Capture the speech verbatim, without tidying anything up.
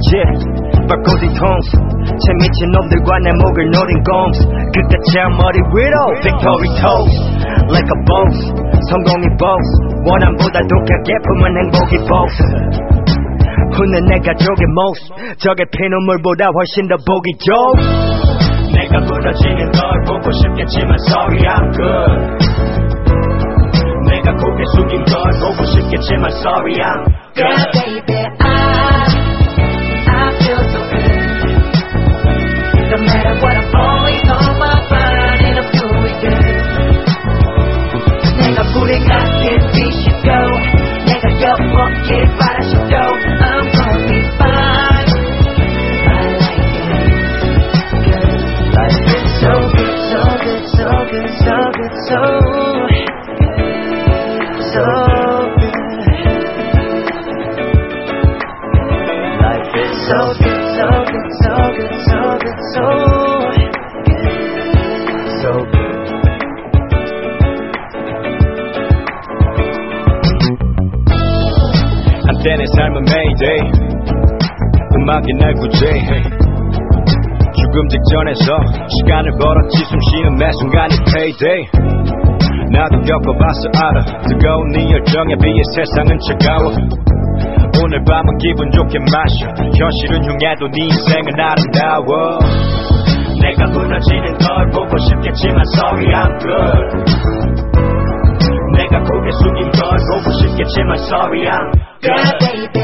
yeah 벚꽃이 통수 채 미친 놈들과 내 목을 노린 공수 끝까지 머리 위로 Victory toast like a boss 성공이 boss 원함보다 독하게 품은 행복이 boss 웃는 내 가족의 모습 적의 피눈물보다 훨씬 더 보기 좋아 내가 부러지는 걸 보고 싶겠지만 sorry I'm good 내가 고개 숙인 걸 보고 싶겠지만 sorry I'm good Yeah baby I I feel so good No matter what I'm always on my mind and I'm doing good 내가 불에 갇힌 빛이고 내가 엿먹길 바라시도 I'm gonna be fine My life is good Life is so good, so good, so good, so good, so so good Life is so good, so good, so good, so good, so good So good 한때 내 삶은 Mayday 음악이 날 구제해 죽음 직전에서 시간을 벌었지 숨쉬는 매 순간이 payday 나도 겪어봤어 알아 뜨거운 네 열정에 비해 세상은 차가워 오늘 밤은 기분 좋게 마셔 현실은 흉해도 네 인생은 아름다워 내가 무너지는 걸 보고 싶겠지만 sorry I'm good 내가 고개 숙인 걸 보고 싶겠지만 sorry I'm good Yeah baby